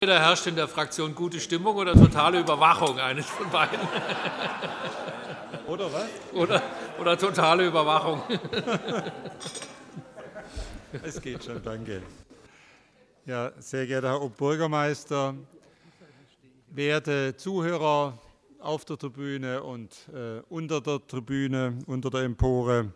Da herrscht in der Fraktion gute Stimmung oder totale Überwachung, eines von beiden. Oder was? Oder totale Überwachung. Es geht schon, danke. Ja, sehr geehrter Herr Oberbürgermeister, werte Zuhörer auf der Tribüne und unter der Tribüne, unter der Empore,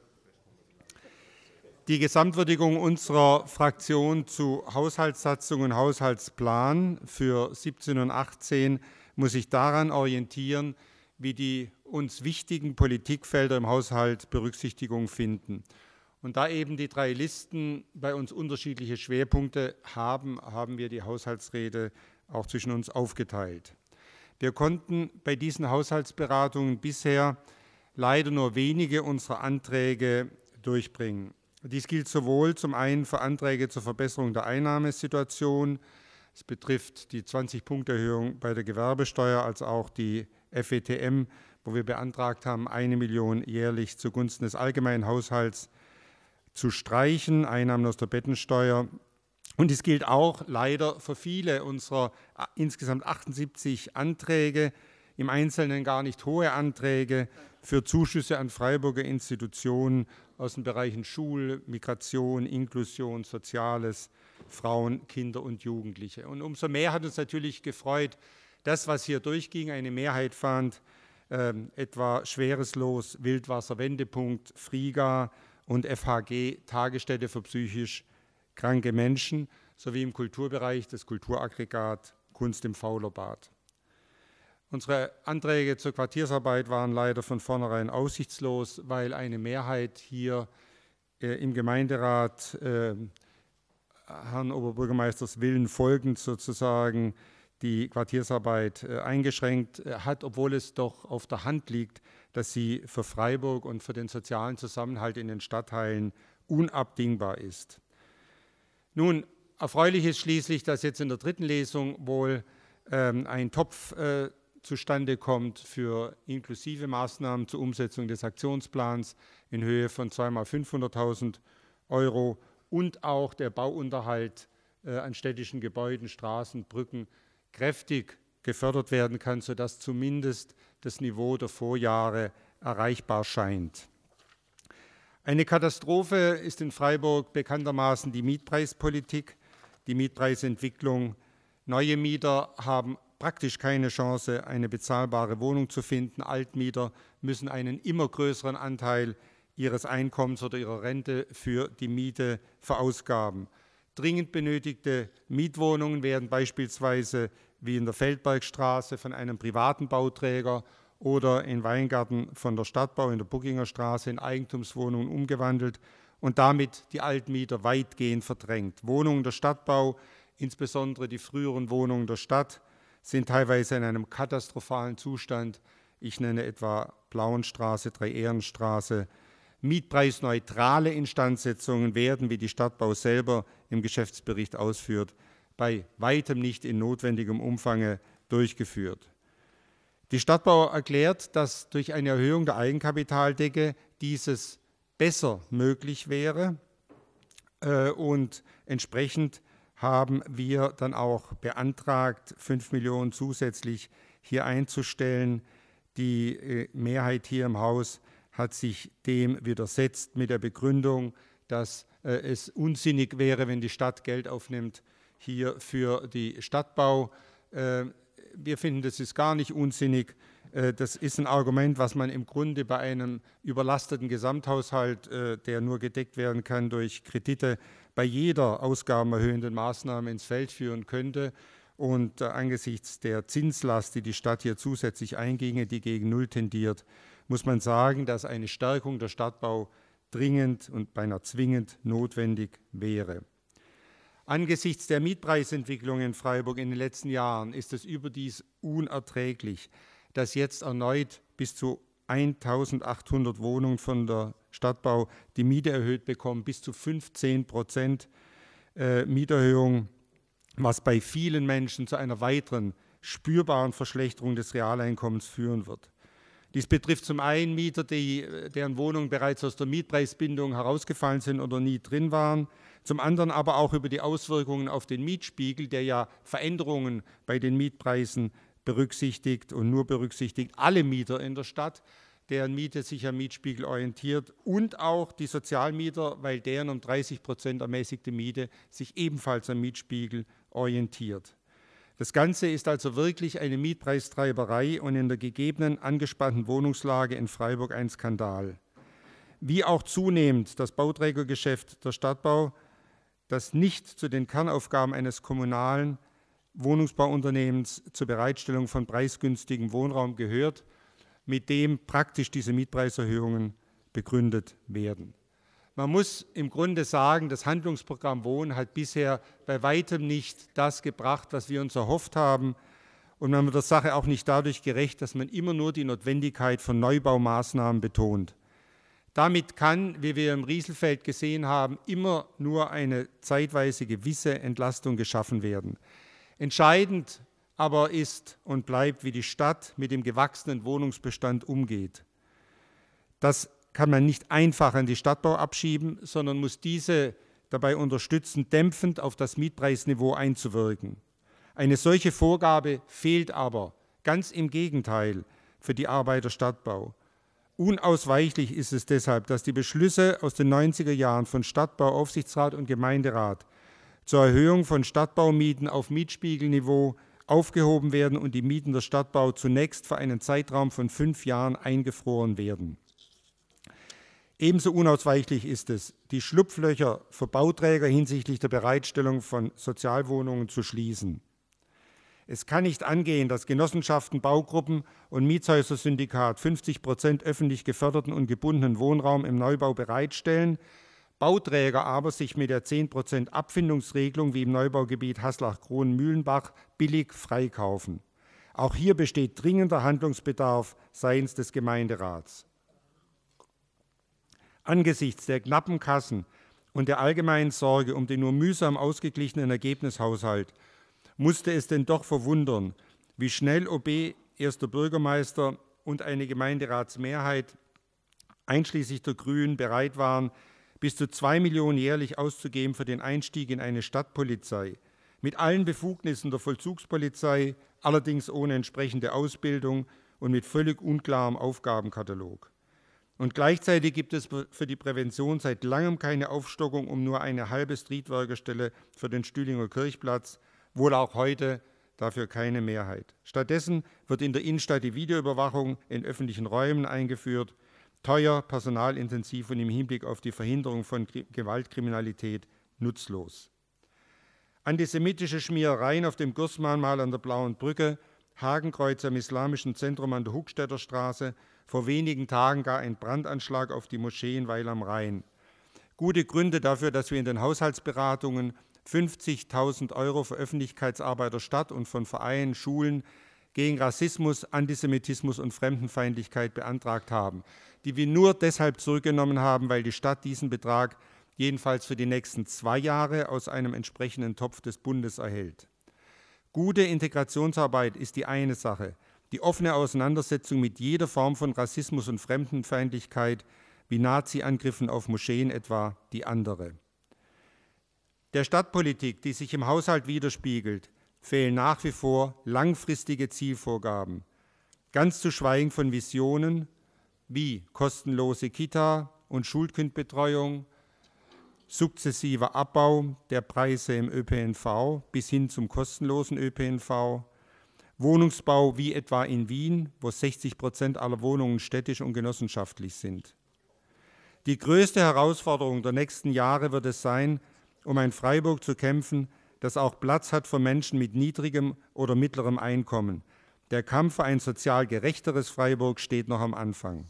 die Gesamtwürdigung unserer Fraktion zu Haushaltssatzung und Haushaltsplan für 17 und 18 muss sich daran orientieren, wie die uns wichtigen Politikfelder im Haushalt Berücksichtigung finden. Und da eben die drei Listen bei uns unterschiedliche Schwerpunkte haben, haben wir die Haushaltsrede auch zwischen uns aufgeteilt. Wir konnten bei diesen Haushaltsberatungen bisher leider nur wenige unserer Anträge durchbringen. Dies gilt sowohl zum einen für Anträge zur Verbesserung der Einnahmesituation, es betrifft die 20-Punkte-Erhöhung bei der Gewerbesteuer, als auch die FETM, wo wir beantragt haben, 1 Million jährlich zugunsten des allgemeinen Haushalts zu streichen, Einnahmen aus der Bettensteuer. Und es gilt auch leider für viele unserer insgesamt 78 Anträge, im Einzelnen gar nicht hohe Anträge, für Zuschüsse an Freiburger Institutionen aus den Bereichen Schule, Migration, Inklusion, Soziales, Frauen, Kinder und Jugendliche. Und umso mehr hat uns natürlich gefreut, das, was hier durchging, eine Mehrheit fand, etwa Schwereslos, Wildwasser, Wendepunkt, Friga und FHG, Tagesstätte für psychisch kranke Menschen, sowie im Kulturbereich das Kulturaggregat Kunst im Faulerbad. Unsere Anträge zur Quartiersarbeit waren leider von vornherein aussichtslos, weil eine Mehrheit hier im Gemeinderat Herrn Oberbürgermeisters Willen folgend sozusagen die Quartiersarbeit eingeschränkt hat, obwohl es doch auf der Hand liegt, dass sie für Freiburg und für den sozialen Zusammenhalt in den Stadtteilen unabdingbar ist. Nun, erfreulich ist schließlich, dass jetzt in der dritten Lesung wohl ein Topf zustande kommt für inklusive Maßnahmen zur Umsetzung des Aktionsplans in Höhe von 2 × 500.000 € und auch der Bauunterhalt an städtischen Gebäuden, Straßen, Brücken kräftig gefördert werden kann, sodass zumindest das Niveau der Vorjahre erreichbar scheint. Eine Katastrophe ist in Freiburg bekanntermaßen die Mietpreispolitik, die Mietpreisentwicklung. Neue Mieter haben praktisch keine Chance, eine bezahlbare Wohnung zu finden. Altmieter müssen einen immer größeren Anteil ihres Einkommens oder ihrer Rente für die Miete verausgaben. Dringend benötigte Mietwohnungen werden beispielsweise wie in der Feldbergstraße von einem privaten Bauträger oder in Weingarten von der Stadtbau in der Buckinger Straße in Eigentumswohnungen umgewandelt und damit die Altmieter weitgehend verdrängt. Wohnungen der Stadtbau, insbesondere die früheren Wohnungen der Stadt, sind teilweise in einem katastrophalen Zustand. Ich nenne etwa Blauenstraße, Drei-Ehrenstraße. Mietpreisneutrale Instandsetzungen werden, wie die Stadtbau selber im Geschäftsbericht ausführt, bei weitem nicht in notwendigem Umfang durchgeführt. Die Stadtbau erklärt, dass durch eine Erhöhung der Eigenkapitaldecke dieses besser möglich wäre und entsprechend haben wir dann auch beantragt, 5 Millionen zusätzlich hier einzustellen. Die Mehrheit hier im Haus hat sich dem widersetzt mit der Begründung, dass es unsinnig wäre, wenn die Stadt Geld aufnimmt hier für die Stadtbau. Wir finden, das ist gar nicht unsinnig. Das ist ein Argument, was man im Grunde bei einem überlasteten Gesamthaushalt, der nur gedeckt werden kann durch Kredite, bei jeder ausgabenerhöhenden Maßnahme ins Feld führen könnte. Und angesichts der Zinslast, die die Stadt hier zusätzlich einginge, die gegen Null tendiert, muss man sagen, dass eine Stärkung der Stadtbau dringend und beinahe zwingend notwendig wäre. Angesichts der Mietpreisentwicklung in Freiburg in den letzten Jahren ist es überdies unerträglich, dass jetzt erneut bis zu 1.800 Wohnungen von der Stadtbau die Miete erhöht bekommen, bis zu 15% Mieterhöhung, was bei vielen Menschen zu einer weiteren spürbaren Verschlechterung des Realeinkommens führen wird. Dies betrifft zum einen Mieter, deren Wohnungen bereits aus der Mietpreisbindung herausgefallen sind oder nie drin waren, zum anderen aber auch über die Auswirkungen auf den Mietspiegel, der ja Veränderungen bei den Mietpreisen berücksichtigt und nur berücksichtigt alle Mieter in der Stadt, deren Miete sich am Mietspiegel orientiert, und auch die Sozialmieter, weil deren um 30% ermäßigte Miete sich ebenfalls am Mietspiegel orientiert. Das Ganze ist also wirklich eine Mietpreistreiberei und in der gegebenen angespannten Wohnungslage in Freiburg ein Skandal. Wie auch zunehmend das Bauträgergeschäft der Stadtbau, das nicht zu den Kernaufgaben eines kommunalen Wohnungsbauunternehmens zur Bereitstellung von preisgünstigem Wohnraum gehört, mit dem praktisch diese Mietpreiserhöhungen begründet werden. Man muss im Grunde sagen, das Handlungsprogramm Wohnen hat bisher bei weitem nicht das gebracht, was wir uns erhofft haben. Und man wird der Sache auch nicht dadurch gerecht, dass man immer nur die Notwendigkeit von Neubaumaßnahmen betont. Damit kann, wie wir im Rieselfeld gesehen haben, immer nur eine zeitweise gewisse Entlastung geschaffen werden. Entscheidend aber ist und bleibt, wie die Stadt mit dem gewachsenen Wohnungsbestand umgeht. Das kann man nicht einfach an die Stadtbau abschieben, sondern muss diese dabei unterstützen, dämpfend auf das Mietpreisniveau einzuwirken. Eine solche Vorgabe fehlt aber, ganz im Gegenteil, für die Arbeit der Stadtbau. Unausweichlich ist es deshalb, dass die Beschlüsse aus den 90er Jahren von Stadtbau, Aufsichtsrat und Gemeinderat zur Erhöhung von Stadtbaumieten auf Mietspiegelniveau aufgehoben werden und die Mieten der Stadtbau zunächst für einen Zeitraum von 5 Jahren eingefroren werden. Ebenso unausweichlich ist es, die Schlupflöcher für Bauträger hinsichtlich der Bereitstellung von Sozialwohnungen zu schließen. Es kann nicht angehen, dass Genossenschaften, Baugruppen und Mietshäuser-Syndikat 50% öffentlich geförderten und gebundenen Wohnraum im Neubau bereitstellen, Bauträger aber sich mit der 10% Abfindungsregelung wie im Neubaugebiet Haslach-Kronen-Mühlenbach billig freikaufen. Auch hier besteht dringender Handlungsbedarf seitens des Gemeinderats. Angesichts der knappen Kassen und der allgemeinen Sorge um den nur mühsam ausgeglichenen Ergebnishaushalt musste es denn doch verwundern, wie schnell OB, erster Bürgermeister und eine Gemeinderatsmehrheit, einschließlich der Grünen, bereit waren, bis zu 2 Millionen jährlich auszugeben für den Einstieg in eine Stadtpolizei, mit allen Befugnissen der Vollzugspolizei, allerdings ohne entsprechende Ausbildung und mit völlig unklarem Aufgabenkatalog. Und gleichzeitig gibt es für die Prävention seit langem keine Aufstockung um nur eine halbe Streetworkerstelle für den Stühlinger Kirchplatz, wohl auch heute dafür keine Mehrheit. Stattdessen wird in der Innenstadt die Videoüberwachung in öffentlichen Räumen eingeführt, teuer, personalintensiv und im Hinblick auf die Verhinderung von Gewaltkriminalität nutzlos. Antisemitische Schmierereien auf dem Gürstmahnmal an der Blauen Brücke, Hakenkreuz am Islamischen Zentrum an der Huckstädter Straße, vor wenigen Tagen gar ein Brandanschlag auf die Moschee in Weil am Rhein. Gute Gründe dafür, dass wir in den Haushaltsberatungen 50.000 € für Öffentlichkeitsarbeit der Stadt und von Vereinen, Schulen gegen Rassismus, Antisemitismus und Fremdenfeindlichkeit beantragt haben, die wir nur deshalb zurückgenommen haben, weil die Stadt diesen Betrag jedenfalls für die nächsten 2 Jahre aus einem entsprechenden Topf des Bundes erhält. Gute Integrationsarbeit ist die eine Sache, die offene Auseinandersetzung mit jeder Form von Rassismus und Fremdenfeindlichkeit, wie Nazi-Angriffen auf Moscheen etwa, die andere. Der Stadtpolitik, die sich im Haushalt widerspiegelt, fehlen nach wie vor langfristige Zielvorgaben, ganz zu schweigen von Visionen wie kostenlose Kita- und Schulkindbetreuung, sukzessiver Abbau der Preise im ÖPNV bis hin zum kostenlosen ÖPNV, Wohnungsbau wie etwa in Wien, wo 60% aller Wohnungen städtisch und genossenschaftlich sind. Die größte Herausforderung der nächsten Jahre wird es sein, um ein Freiburg zu kämpfen, das auch Platz hat für Menschen mit niedrigem oder mittlerem Einkommen. Der Kampf für ein sozial gerechteres Freiburg steht noch am Anfang.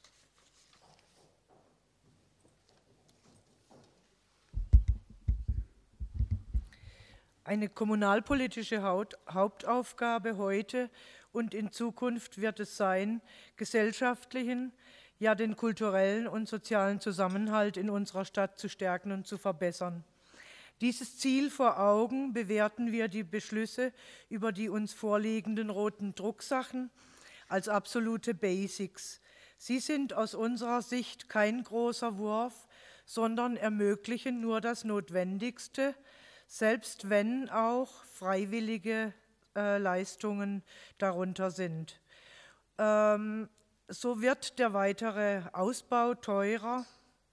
Eine kommunalpolitische Hauptaufgabe heute und in Zukunft wird es sein, gesellschaftlichen, ja den kulturellen und sozialen Zusammenhalt in unserer Stadt zu stärken und zu verbessern. Dieses Ziel vor Augen bewerten wir die Beschlüsse über die uns vorliegenden roten Drucksachen als absolute Basics. Sie sind aus unserer Sicht kein großer Wurf, sondern ermöglichen nur das Notwendigste, selbst wenn auch freiwillige Leistungen darunter sind. So wird der weitere Ausbau teurer.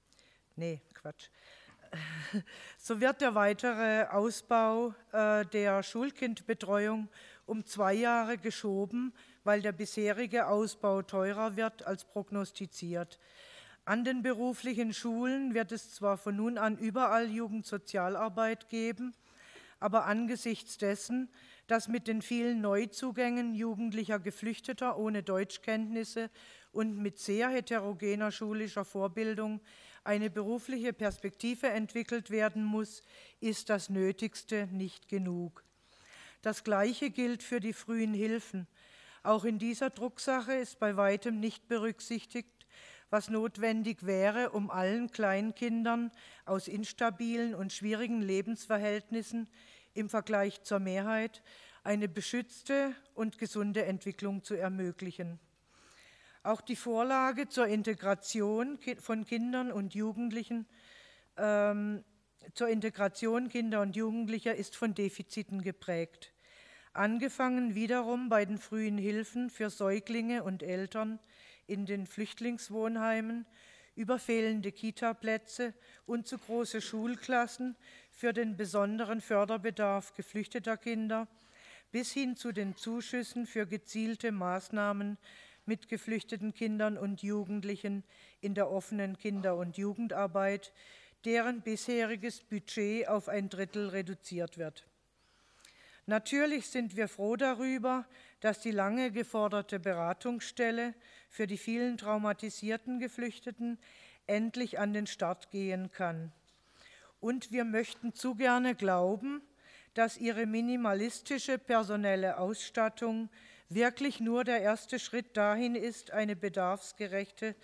So wird der weitere Ausbau der Schulkindbetreuung um 2 Jahre geschoben, weil der bisherige Ausbau teurer wird als prognostiziert. An den beruflichen Schulen wird es zwar von nun an überall Jugendsozialarbeit geben, aber angesichts dessen, dass mit den vielen Neuzugängen jugendlicher Geflüchteter ohne Deutschkenntnisse und mit sehr heterogener schulischer Vorbildung eine berufliche Perspektive entwickelt werden muss, ist das Nötigste nicht genug. Das Gleiche gilt für die frühen Hilfen. Auch in dieser Drucksache ist bei weitem nicht berücksichtigt, was notwendig wäre, um allen Kleinkindern aus instabilen und schwierigen Lebensverhältnissen im Vergleich zur Mehrheit eine beschützte und gesunde Entwicklung zu ermöglichen. Auch die Vorlage zur Integration von Kindern und Jugendlichen, zur Integration Kinder und Jugendlicher ist von Defiziten geprägt. Angefangen wiederum bei den frühen Hilfen für Säuglinge und Eltern in den Flüchtlingswohnheimen, über fehlende Kitaplätze und zu große Schulklassen für den besonderen Förderbedarf geflüchteter Kinder, bis hin zu den Zuschüssen für gezielte Maßnahmen mit geflüchteten Kindern und Jugendlichen in der offenen Kinder- und Jugendarbeit, deren bisheriges Budget auf 1/3 reduziert wird. Natürlich sind wir froh darüber, dass die lange geforderte Beratungsstelle für die vielen traumatisierten Geflüchteten endlich an den Start gehen kann. Und wir möchten zu gerne glauben, dass ihre minimalistische personelle Ausstattung wirklich nur der erste Schritt dahin ist, ein bedarfsgerechtes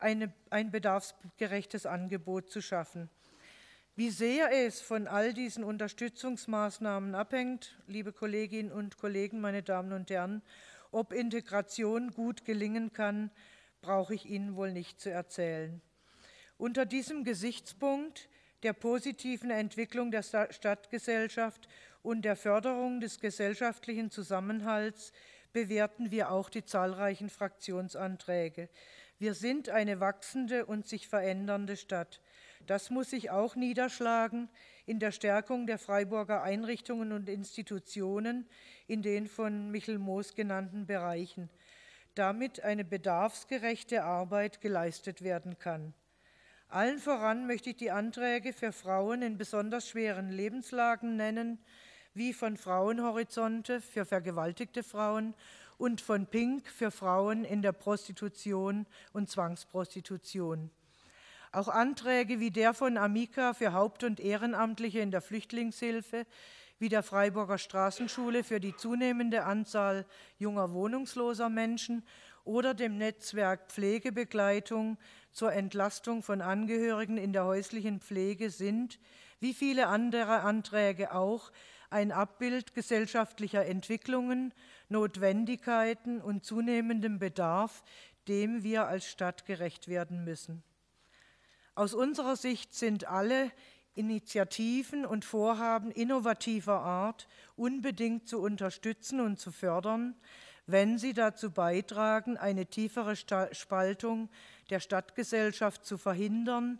Angebot zu schaffen. Wie sehr es von all diesen Unterstützungsmaßnahmen abhängt, liebe Kolleginnen und Kollegen, meine Damen und Herren, ob Integration gut gelingen kann, brauche ich Ihnen wohl nicht zu erzählen. Unter diesem Gesichtspunkt der positiven Entwicklung der Stadtgesellschaft und der Förderung des gesellschaftlichen Zusammenhalts bewerten wir auch die zahlreichen Fraktionsanträge. Wir sind eine wachsende und sich verändernde Stadt. Das muss sich auch niederschlagen in der Stärkung der Freiburger Einrichtungen und Institutionen in den von Michel Moos genannten Bereichen, damit eine bedarfsgerechte Arbeit geleistet werden kann. Allen voran möchte ich die Anträge für Frauen in besonders schweren Lebenslagen nennen, wie von Frauenhorizonte für vergewaltigte Frauen und von Pink für Frauen in der Prostitution und Zwangsprostitution. Auch Anträge wie der von Amica für Haupt- und Ehrenamtliche in der Flüchtlingshilfe, wie der Freiburger Straßenschule für die zunehmende Anzahl junger wohnungsloser Menschen oder dem Netzwerk Pflegebegleitung zur Entlastung von Angehörigen in der häuslichen Pflege sind, wie viele andere Anträge auch, ein Abbild gesellschaftlicher Entwicklungen, Notwendigkeiten und zunehmendem Bedarf, dem wir als Stadt gerecht werden müssen. Aus unserer Sicht sind alle Initiativen und Vorhaben innovativer Art unbedingt zu unterstützen und zu fördern, wenn sie dazu beitragen, eine tiefere Spaltung der Stadtgesellschaft zu verhindern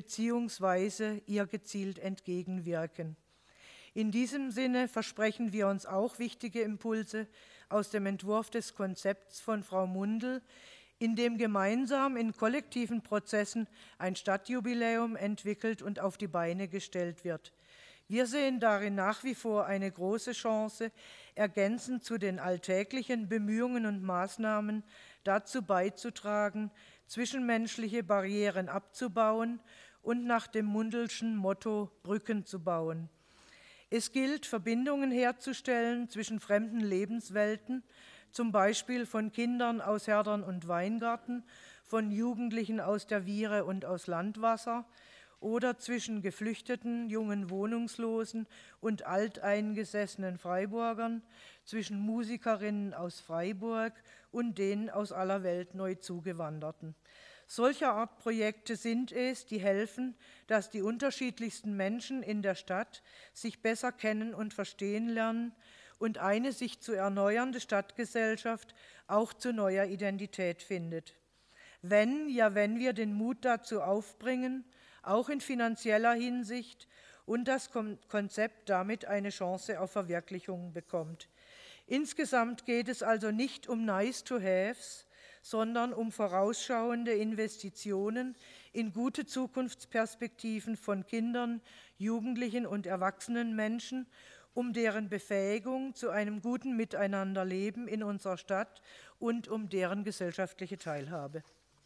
bzw. ihr gezielt entgegenwirken. In diesem Sinne versprechen wir uns auch wichtige Impulse aus dem Entwurf des Konzepts von Frau Mundl, in dem gemeinsam in kollektiven Prozessen ein Stadtjubiläum entwickelt und auf die Beine gestellt wird. Wir sehen darin nach wie vor eine große Chance, ergänzend zu den alltäglichen Bemühungen und Maßnahmen dazu beizutragen, zwischenmenschliche Barrieren abzubauen und nach dem Mundlschen Motto Brücken zu bauen. Es gilt, Verbindungen herzustellen zwischen fremden Lebenswelten, zum Beispiel von Kindern aus Herdern und Weingarten, von Jugendlichen aus der Viere und aus Landwasser oder zwischen geflüchteten jungen Wohnungslosen und alteingesessenen Freiburgern, zwischen Musikerinnen aus Freiburg und den aus aller Welt neu Zugewanderten. Solcher Art Projekte sind es, die helfen, dass die unterschiedlichsten Menschen in der Stadt sich besser kennen und verstehen lernen und eine sich zu erneuernde Stadtgesellschaft auch zu neuer Identität findet. Wenn wir den Mut dazu aufbringen, auch in finanzieller Hinsicht, und das Konzept damit eine Chance auf Verwirklichung bekommt. Insgesamt geht es also nicht um Nice-to-Haves, sondern um vorausschauende Investitionen in gute Zukunftsperspektiven von Kindern, Jugendlichen und erwachsenen Menschen, um deren Befähigung zu einem guten Miteinanderleben in unserer Stadt und um deren gesellschaftliche Teilhabe.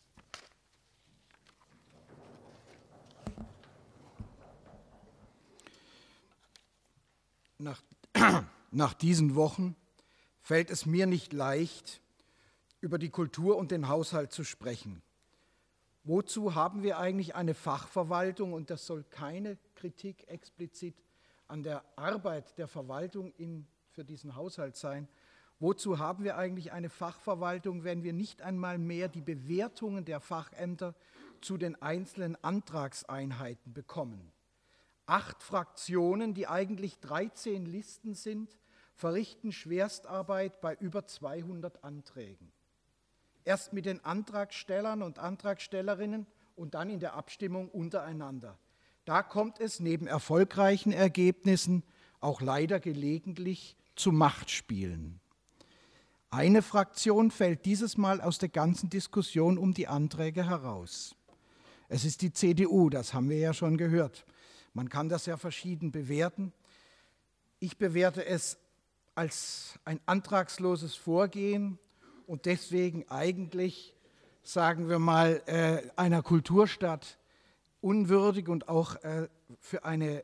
Nach diesen Wochen fällt es mir nicht leicht, über die Kultur und den Haushalt zu sprechen. Wozu haben wir eigentlich eine Fachverwaltung? Und das soll keine Kritik explizit an der Arbeit der Verwaltung für diesen Haushalt sein. Wozu haben wir eigentlich eine Fachverwaltung, wenn wir nicht einmal mehr die Bewertungen der Fachämter zu den einzelnen Antragseinheiten bekommen? 8 Fraktionen, die eigentlich 13 Listen sind, verrichten Schwerstarbeit bei über 200 Anträgen. Erst mit den Antragstellern und Antragstellerinnen und dann in der Abstimmung untereinander. Da kommt es neben erfolgreichen Ergebnissen auch leider gelegentlich zu Machtspielen. Eine Fraktion fällt dieses Mal aus der ganzen Diskussion um die Anträge heraus. Es ist die CDU, das haben wir ja schon gehört. Man kann das ja verschieden bewerten. Ich bewerte es als ein antragsloses Vorgehen und deswegen eigentlich, sagen wir mal, einer Kulturstadt unwürdig und auch für eine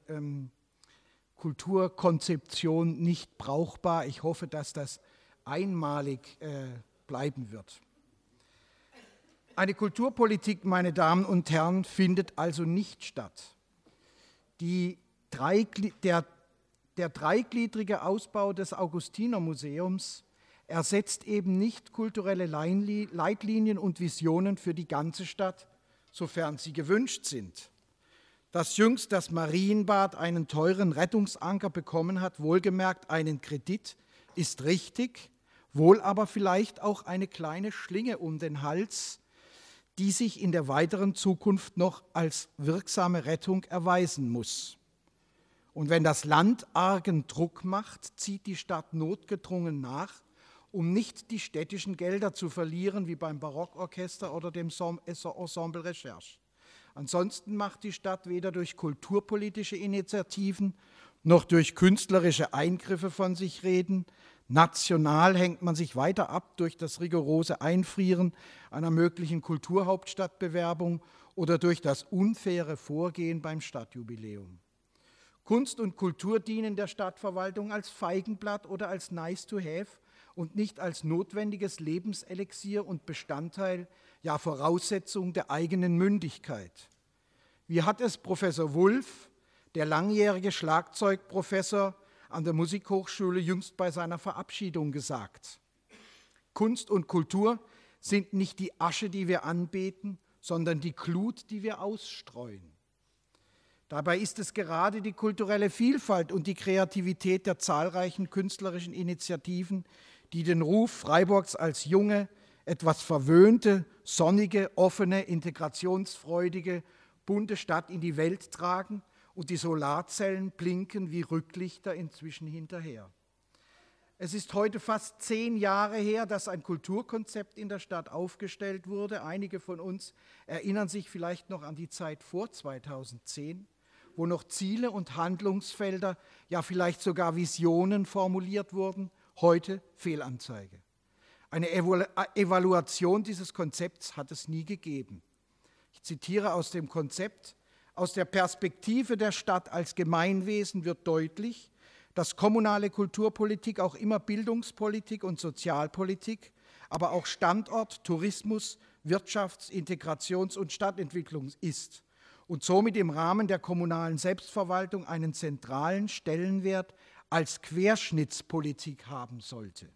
Kulturkonzeption nicht brauchbar. Ich hoffe, dass das einmalig bleiben wird. Eine Kulturpolitik, meine Damen und Herren, findet also nicht statt. Der dreigliedrige Ausbau des Augustinermuseums ersetzt eben nicht kulturelle Leitlinien und Visionen für die ganze Stadt, sofern sie gewünscht sind. Dass jüngst das Marienbad einen teuren Rettungsanker bekommen hat, wohlgemerkt einen Kredit, ist richtig, wohl aber vielleicht auch eine kleine Schlinge um den Hals, die sich in der weiteren Zukunft noch als wirksame Rettung erweisen muss. Und wenn das Land argen Druck macht, zieht die Stadt notgedrungen nach, um nicht die städtischen Gelder zu verlieren, wie beim Barockorchester oder dem Ensemble Recherche. Ansonsten macht die Stadt weder durch kulturpolitische Initiativen noch durch künstlerische Eingriffe von sich reden. National hängt man sich weiter ab durch das rigorose Einfrieren einer möglichen Kulturhauptstadtbewerbung oder durch das unfaire Vorgehen beim Stadtjubiläum. Kunst und Kultur dienen der Stadtverwaltung als Feigenblatt oder als Nice-to-have und nicht als notwendiges Lebenselixier und Bestandteil, ja Voraussetzung der eigenen Mündigkeit. Wie hat es Professor Wulff, der langjährige Schlagzeugprofessor an der Musikhochschule, jüngst bei seiner Verabschiedung gesagt: Kunst und Kultur sind nicht die Asche, die wir anbeten, sondern die Glut, die wir ausstreuen. Dabei ist es gerade die kulturelle Vielfalt und die Kreativität der zahlreichen künstlerischen Initiativen, die den Ruf Freiburgs als junge, etwas verwöhnte, sonnige, offene, integrationsfreudige, bunte Stadt in die Welt tragen, und die Solarzellen blinken wie Rücklichter inzwischen hinterher. Es ist heute fast 10 Jahre her, dass ein Kulturkonzept in der Stadt aufgestellt wurde. Einige von uns erinnern sich vielleicht noch an die Zeit vor 2010, wo noch Ziele und Handlungsfelder, ja vielleicht sogar Visionen formuliert wurden. Heute Fehlanzeige. Eine Evaluation dieses Konzepts hat es nie gegeben. Ich zitiere aus dem Konzept: Aus der Perspektive der Stadt als Gemeinwesen wird deutlich, dass kommunale Kulturpolitik auch immer Bildungspolitik und Sozialpolitik, aber auch Standort, Tourismus, Wirtschafts-, Integrations- und Stadtentwicklung ist und somit im Rahmen der kommunalen Selbstverwaltung einen zentralen Stellenwert als Querschnittspolitik haben sollte.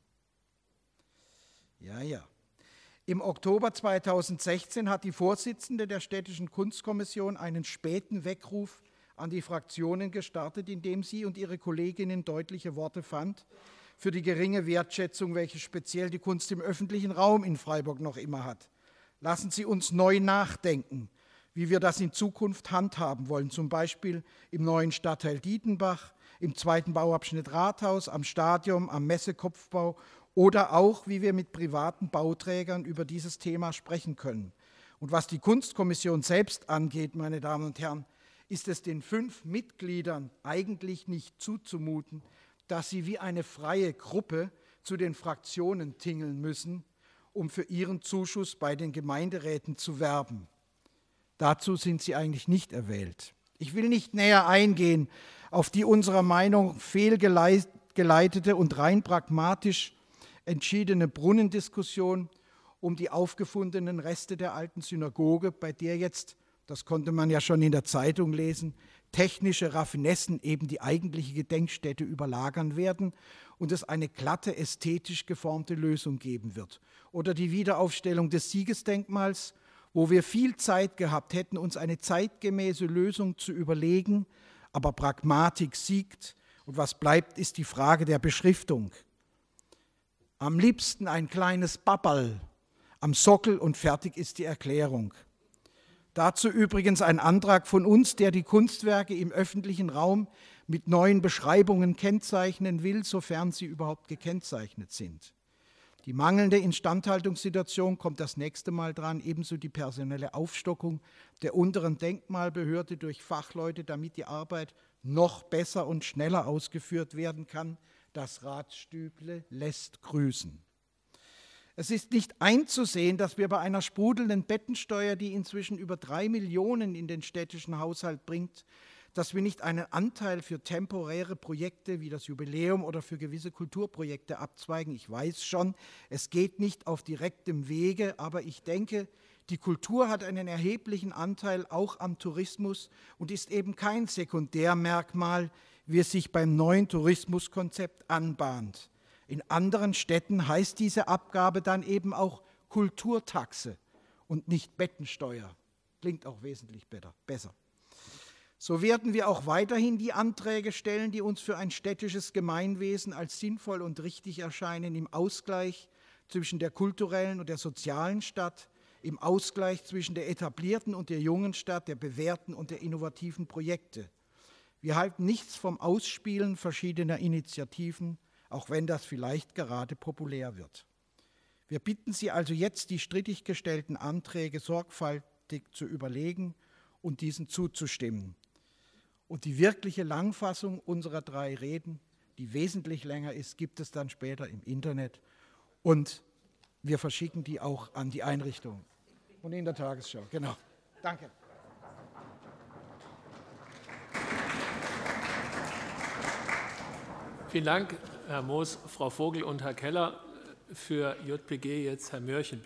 Ja. Im Oktober 2016 hat die Vorsitzende der Städtischen Kunstkommission einen späten Weckruf an die Fraktionen gestartet, indem sie und ihre Kolleginnen deutliche Worte fand für die geringe Wertschätzung, welche speziell die Kunst im öffentlichen Raum in Freiburg noch immer hat. Lassen Sie uns neu nachdenken, wie wir das in Zukunft handhaben wollen, zum Beispiel im neuen Stadtteil Dietenbach, im 2. Bauabschnitt Rathaus, am Stadion, am Messekopfbau oder auch, wie wir mit privaten Bauträgern über dieses Thema sprechen können. Und was die Kunstkommission selbst angeht, meine Damen und Herren, ist es den 5 Mitgliedern eigentlich nicht zuzumuten, dass sie wie eine freie Gruppe zu den Fraktionen tingeln müssen, um für ihren Zuschuss bei den Gemeinderäten zu werben. Dazu sind sie eigentlich nicht erwählt. Ich will nicht näher eingehen auf die unserer Meinung fehlgeleitete und rein pragmatisch entschiedene Brunnendiskussion um die aufgefundenen Reste der alten Synagoge, bei der jetzt, das konnte man ja schon in der Zeitung lesen, technische Raffinessen eben die eigentliche Gedenkstätte überlagern werden und es eine glatte, ästhetisch geformte Lösung geben wird. Oder die Wiederaufstellung des Siegesdenkmals, wo wir viel Zeit gehabt hätten, uns eine zeitgemäße Lösung zu überlegen, aber Pragmatik siegt und was bleibt, ist die Frage der Beschriftung. Am liebsten ein kleines Babberl am Sockel und fertig ist die Erklärung. Dazu übrigens ein Antrag von uns, der die Kunstwerke im öffentlichen Raum mit neuen Beschreibungen kennzeichnen will, sofern sie überhaupt gekennzeichnet sind. Die mangelnde Instandhaltungssituation kommt das nächste Mal dran, ebenso die personelle Aufstockung der unteren Denkmalbehörde durch Fachleute, damit die Arbeit noch besser und schneller ausgeführt werden kann. Das Ratsstüble lässt grüßen. Es ist nicht einzusehen, dass wir bei einer sprudelnden Bettensteuer, die inzwischen über 3 Millionen in den städtischen Haushalt bringt, dass wir nicht einen Anteil für temporäre Projekte wie das Jubiläum oder für gewisse Kulturprojekte abzweigen. Ich weiß schon, es geht nicht auf direktem Wege, aber ich denke, die Kultur hat einen erheblichen Anteil auch am Tourismus und ist eben kein Sekundärmerkmal, wie es sich beim neuen Tourismuskonzept anbahnt. In anderen Städten heißt diese Abgabe dann eben auch Kulturtaxe und nicht Bettensteuer. Klingt auch wesentlich besser. So werden wir auch weiterhin die Anträge stellen, die uns für ein städtisches Gemeinwesen als sinnvoll und richtig erscheinen, im Ausgleich zwischen der kulturellen und der sozialen Stadt, im Ausgleich zwischen der etablierten und der jungen Stadt, der bewährten und der innovativen Projekte. Wir halten nichts vom Ausspielen verschiedener Initiativen, auch wenn das vielleicht gerade populär wird. Wir bitten Sie also jetzt, die strittig gestellten Anträge sorgfältig zu überlegen und diesen zuzustimmen. Und die wirkliche Langfassung unserer 3 Reden, die wesentlich länger ist, gibt es dann später im Internet. Und wir verschicken die auch an die Einrichtung und in der Tagesschau. Genau. Danke. Vielen Dank, Herr Moos, Frau Vogel und Herr Keller. Für JPG jetzt Herr Mörchen.